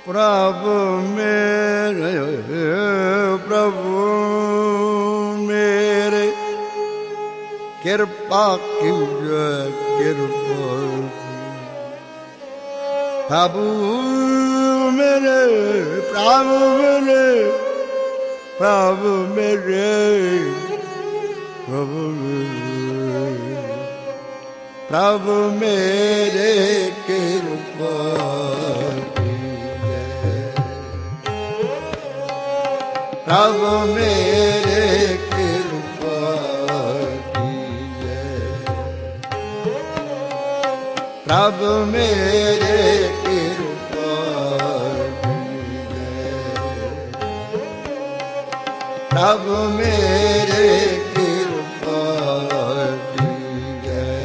प्रभु मेरे कृपा कीजिए कृपा प्रभु मेरे प्रभु मेरे प्रभु मेरे प्रभु प्रभु मेरे कृपा प्रभु मेरे कृपा कीजिए प्रभु मेरे कृपा कीजिए प्रभु मेरे कृपा कीजिए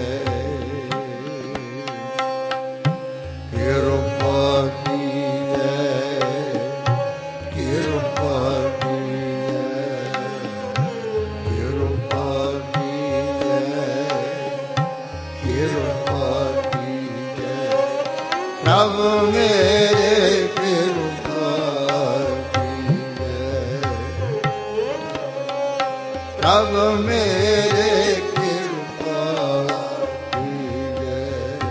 कृपा प्रभु मेरे कृपा कीजिए प्रभु मेरे कृपा कीजिए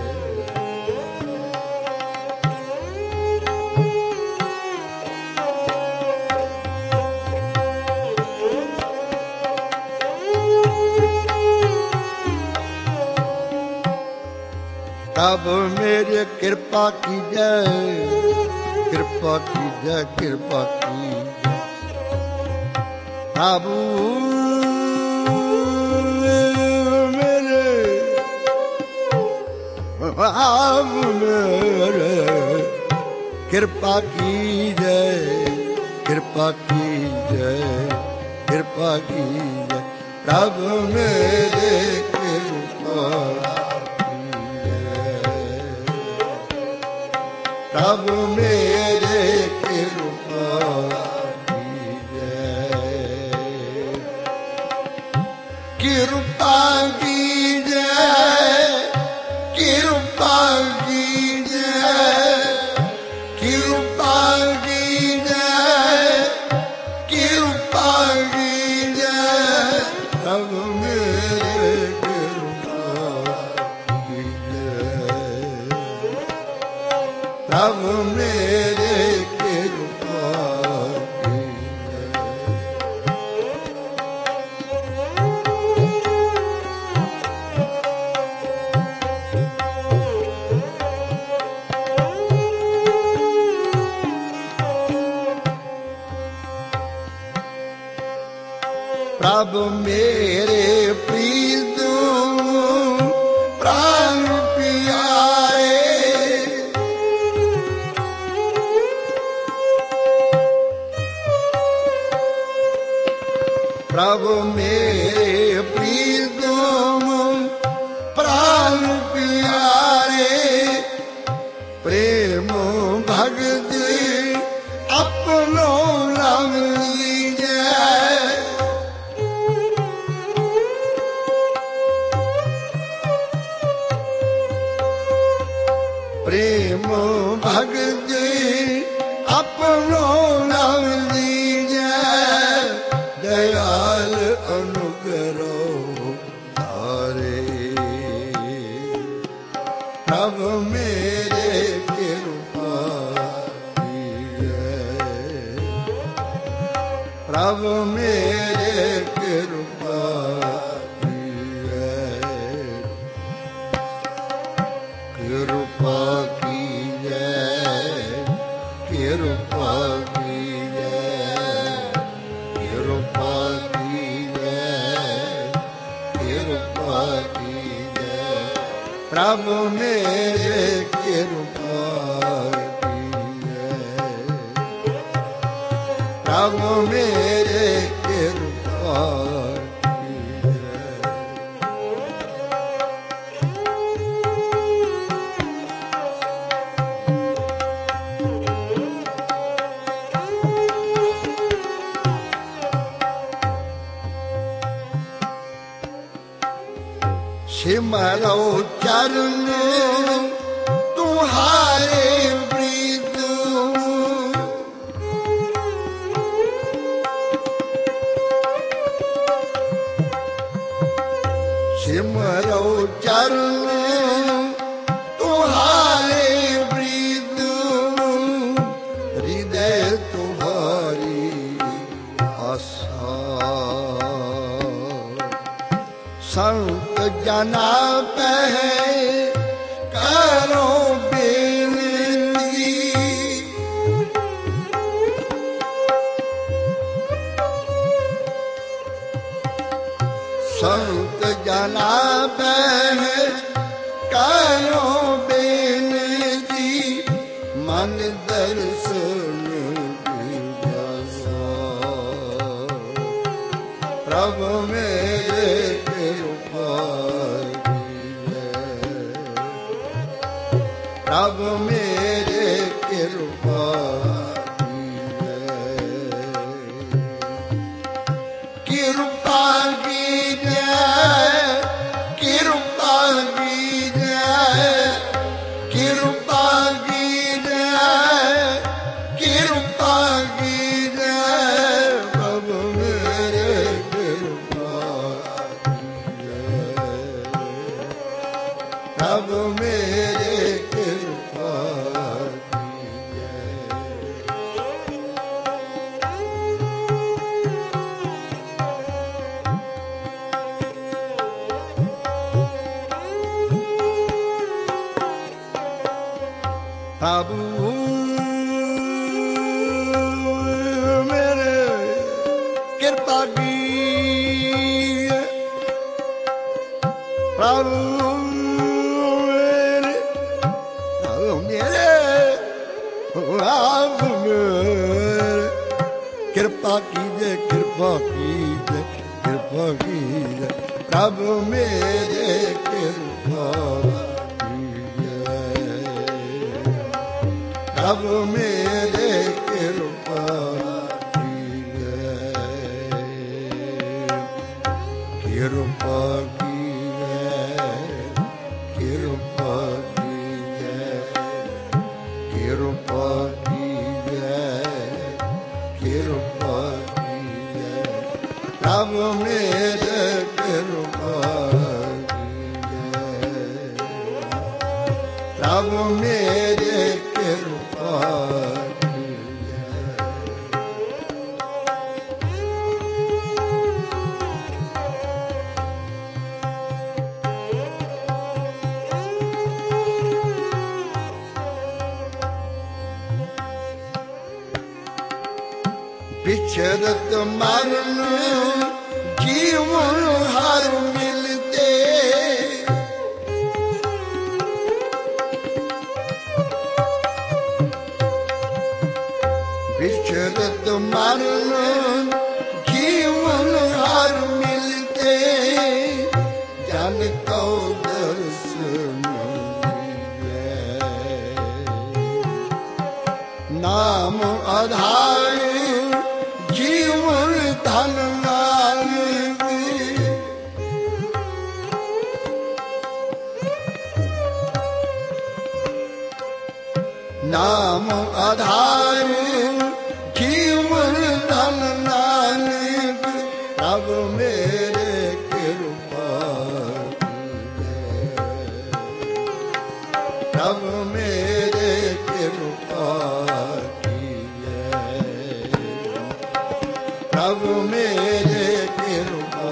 प्रभु मेरे कृपा कीजिए कृपा कीजिए कृपा कीजिए प्रभु मेरे कृपा कीजिए कृपा कीजिए कृपा कीजिए प्रभु मेरे कृपा प्रभु मेरे कृपा कीजिए कृपा कीजिए कृपा कीजिए कृपा कीजिए कृपा कीजिए प्रभु मेरे कृपा कीजिए प्रभु मेरे कृपा प्रभु मेरे प्रीत प्राण प्यारे प्रभु मेरे प्रीतम प्राण प्यारे प्रेम भगत अपनो नाम लीजिए प्रेम भगत अपनो नाम लीजिए दयाल अनुग्रह धारे प्रभु मेरे कृपा कीजिए प्रभु मेरे कृपा कीजिए कृपा कीजिए कृपा कीजिए कृपा कीजिए कृपा कीजिए प्रभु मेरे कृपा कीजिए प्रभु मेरे कृपा सिमरो चरण तुम्हारे प्रीत प्रभु मेरे कृपा कीजिए, प्रभु मेरे कृपा कृपा कीजिए, कृपा कीजिए, कृपा कीजिए, कृपा कीजिए, प्रभु मेरे कृपा कीजिए, प्रभु मेरे कृपा प्रभु मेरे कृपा कीजिए, प्रभु मेरे, प्रभु मेरे, प्रभु मेरे कृपा कीजिए, कृपा कीजिए, कृपा कीजिए, प्रभु मेरे कृपा प्रभु मेरे कृपा कीजिए, कृपा कीजिए, कृपा कीजिए, कृपा कीजिए, कृपा कीजिए, प्रभु मेरे कृपा कीजिए, प्रभु मेरे बिछड़त मरण जीवन हर मिलते, बिछड़त मरण जीवन हर मिलते, जन को दर्शन नाम आधार जीवन धन नानक, नाम आधार जीवन धन नानक, प्रभु मेरे कृपा कीजिए, प्रभु मेरे कृपा प्रभु मेरे कृपा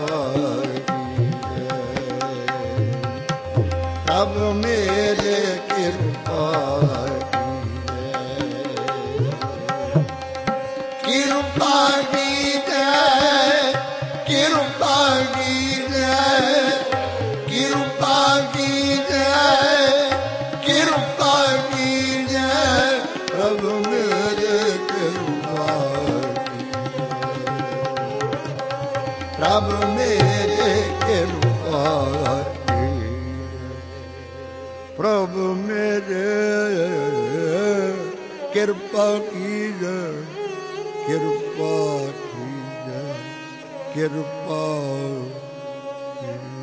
कीजिए, प्रभु मेरे कृपा कीजिए, कृपा कीजिए, कृपा कीजिए, कृपा कीजिए, कृपा कीजिए, प्रभु मेरे कृपा प्रभु मेरे कृपा प्रभु मेरे कृपा कीजिए, कृपा कीजिए, कृपा कीजिए।